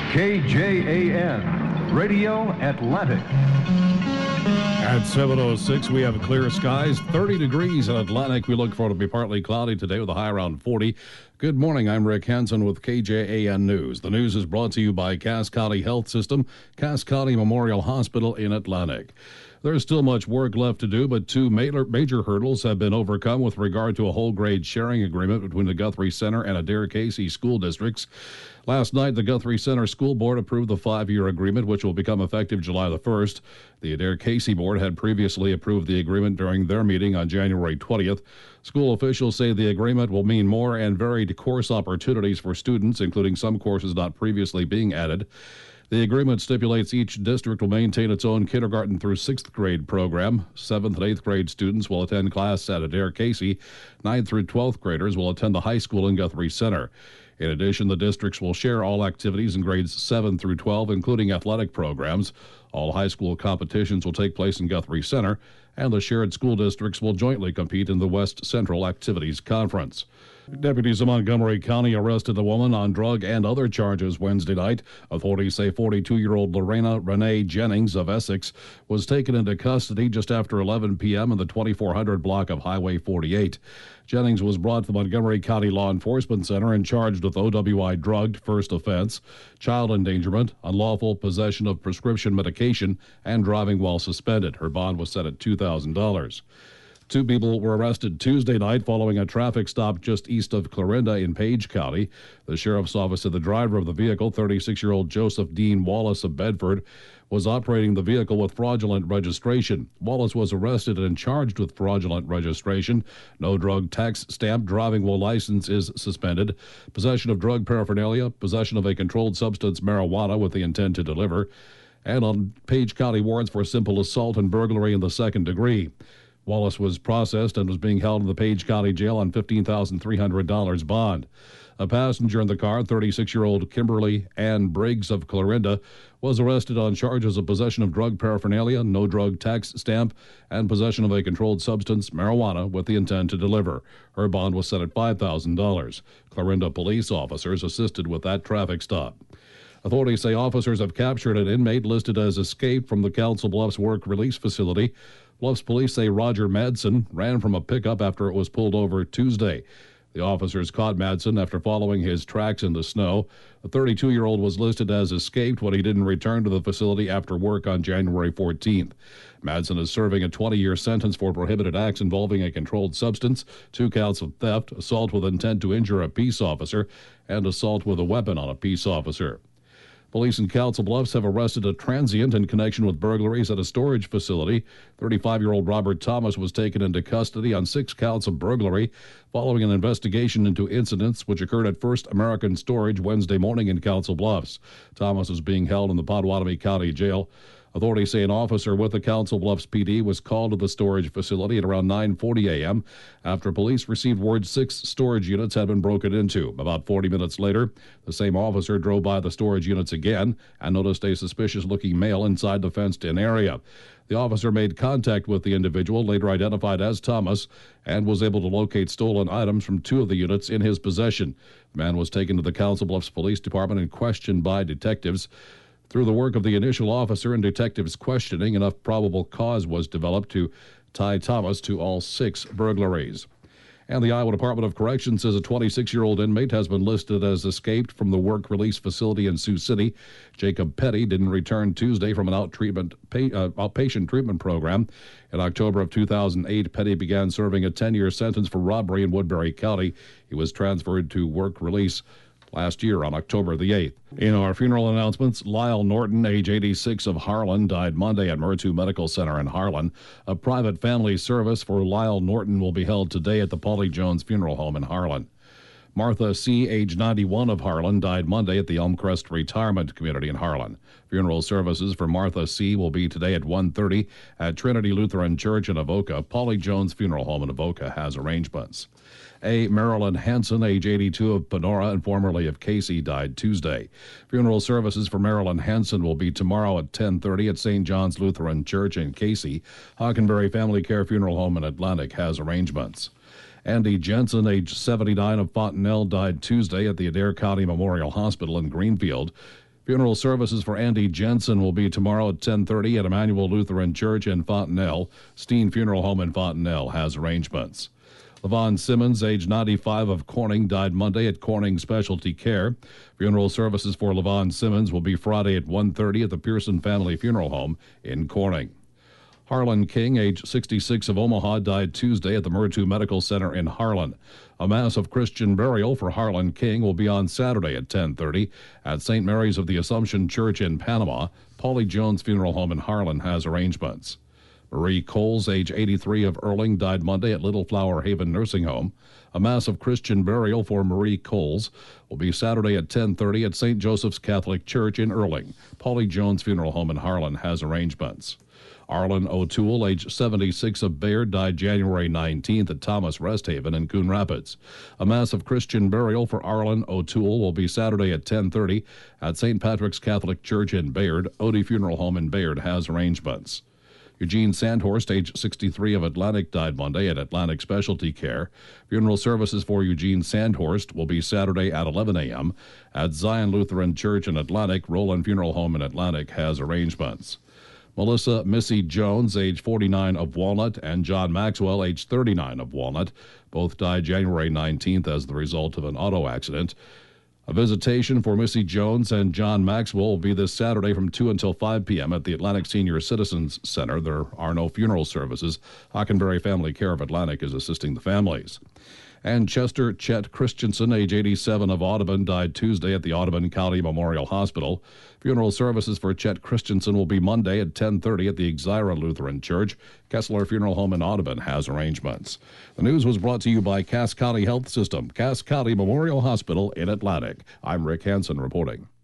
KJAN, Radio Atlantic. At 7:06, we have clear skies, 30 degrees in Atlantic. We look for it to be partly cloudy today with a high around 40. Good morning, I'm Rick Hansen with KJAN News. The news is brought to you by Cass County Health System, Cass County Memorial Hospital in Atlantic. There's still much work left to do, but two major hurdles have been overcome with regard to a whole grade sharing agreement between the Guthrie Center and Adair Casey school districts. Last night, the Guthrie Center School Board approved the 5-year agreement, which will become effective July the 1st. The Adair Casey Board had previously approved the agreement during their meeting on January 20th. School officials say the agreement will mean more and varied course opportunities for students, including some courses not previously being added. The agreement stipulates each district will maintain its own kindergarten through 6th grade program. 7th and 8th grade students will attend class at Adair Casey. 9th through 12th graders will attend the high school in Guthrie Center. In addition, the districts will share all activities in grades 7 through 12, including athletic programs. All high school competitions will take place in Guthrie Center, and the shared school districts will jointly compete in the West Central Activities Conference. Deputies in Montgomery County arrested a woman on drug and other charges Wednesday night. Authorities say 42-year-old Lorena Renee Jennings of Essex was taken into custody just after 11 p.m. in the 2400 block of Highway 48. Jennings was brought to the Montgomery County Law Enforcement Center and charged with OWI drugged first offense, child endangerment, unlawful possession of prescription medication, and driving while suspended. Her bond was set at $2,000. 2 people were arrested Tuesday night following a traffic stop just east of Clarinda in Page County. The sheriff's office said the driver of the vehicle, 36-year-old Joseph Dean Wallace of Bedford, was operating the vehicle with fraudulent registration. Wallace was arrested and charged with fraudulent registration. No drug tax stamp driving while license is suspended. Possession of drug paraphernalia, possession of a controlled substance marijuana with the intent to deliver, and on Page County warrants for simple assault and burglary in the second degree. Wallace was processed and was being held in the Page County Jail on $15,300 bond. A passenger in the car, 36-year-old Kimberly Ann Briggs of Clarinda, was arrested on charges of possession of drug paraphernalia, no drug tax stamp, and possession of a controlled substance, marijuana, with the intent to deliver. Her bond was set at $5,000. Clarinda police officers assisted with that traffic stop. Authorities say officers have captured an inmate listed as escaped from the Council Bluffs work release facility. Bluffs police say Roger Madsen ran from a pickup after it was pulled over Tuesday. The officers caught Madsen after following his tracks in the snow. The 32-year-old was listed as escaped when he didn't return to the facility after work on January 14th. Madsen is serving a 20-year sentence for prohibited acts involving a controlled substance, 2 counts of theft, assault with intent to injure a peace officer, and assault with a weapon on a peace officer. Police in Council Bluffs have arrested a transient in connection with burglaries at a storage facility. 35-year-old Robert Thomas was taken into custody on 6 counts of burglary following an investigation into incidents which occurred at First American Storage Wednesday morning in Council Bluffs. Thomas is being held in the Potawatomi County Jail. Authorities say an officer with the Council Bluffs PD was called to the storage facility at around 9:40 a.m. after police received word 6 storage units had been broken into. About 40 minutes later, the same officer drove by the storage units again and noticed a suspicious-looking male inside the fenced-in area. The officer made contact with the individual, later identified as Thomas, and was able to locate stolen items from 2 of the units in his possession. The man was taken to the Council Bluffs Police Department and questioned by detectives. Through the work of the initial officer and detectives' questioning, enough probable cause was developed to tie Thomas to all 6 burglaries. And the Iowa Department of Corrections says a 26-year-old inmate has been listed as escaped from the work release facility in Sioux City. Jacob Petty didn't return Tuesday from an outpatient treatment program. In October of 2008, Petty began serving a 10-year sentence for robbery in Woodbury County. He was transferred to work release last year on October the 8th. In our funeral announcements, Lyle Norton, age 86 of Harlan, died Monday at Murtu Medical Center in Harlan. A private family service for Lyle Norton will be held today at the Paulie Jones Funeral Home in Harlan. Martha C., age 91 of Harlan, died Monday at the Elmcrest Retirement Community in Harlan. Funeral services for Martha C. will be today at 1:30 at Trinity Lutheran Church in Avoca. Paulie Jones Funeral Home in Avoca has arrangements. A. Marilyn Hanson, age 82 of Panora and formerly of Casey, died Tuesday. Funeral services for Marilyn Hanson will be tomorrow at 10:30 at St. John's Lutheran Church in Casey. Hockenberry Family Care Funeral Home in Atlantic has arrangements. Andy Jensen, age 79 of Fontenelle, died Tuesday at the Adair County Memorial Hospital in Greenfield. Funeral services for Andy Jensen will be tomorrow at 10:30 at Emmanuel Lutheran Church in Fontenelle. Steen Funeral Home in Fontenelle has arrangements. Levon Simmons, age 95, of Corning, died Monday at Corning Specialty Care. Funeral services for Levon Simmons will be Friday at 1:30 at the Pearson Family Funeral Home in Corning. Harlan King, age 66, of Omaha, died Tuesday at the Murtu Medical Center in Harlan. A mass of Christian burial for Harlan King will be on Saturday at 10:30 at St. Mary's of the Assumption Church in Panama. Paulie Jones Funeral Home in Harlan has arrangements. Marie Coles, age 83, of Erling, died Monday at Little Flower Haven Nursing Home. A mass of Christian burial for Marie Coles will be Saturday at 10:30 at St. Joseph's Catholic Church in Erling. Paulie Jones Funeral Home in Harlan has arrangements. Arlen O'Toole, age 76, of Bayard, died January 19th at Thomas Rest Haven in Coon Rapids. A mass of Christian burial for Arlen O'Toole will be Saturday at 10:30 at St. Patrick's Catholic Church in Bayard. Odie Funeral Home in Bayard has arrangements. Eugene Sandhorst, age 63, of Atlantic, died Monday at Atlantic Specialty Care. Funeral services for Eugene Sandhorst will be Saturday at 11 a.m. at Zion Lutheran Church in Atlantic. Roland Funeral Home in Atlantic has arrangements. Melissa Missy Jones, age 49, of Walnut, and John Maxwell, age 39, of Walnut. Both died January 19th as the result of an auto accident. A visitation for Missy Jones and John Maxwell will be this Saturday from 2 until 5 p.m. at the Atlantic Senior Citizens Center. There are no funeral services. Hockenberry Family Care of Atlantic is assisting the families. And Chester Chet Christensen, age 87, of Audubon, died Tuesday at the Audubon County Memorial Hospital. Funeral services for Chet Christensen will be Monday at 10:30 at the Exira Lutheran Church. Kessler Funeral Home in Audubon has arrangements. The news was brought to you by Cass County Health System, Cass County Memorial Hospital in Atlantic. I'm Rick Hansen reporting.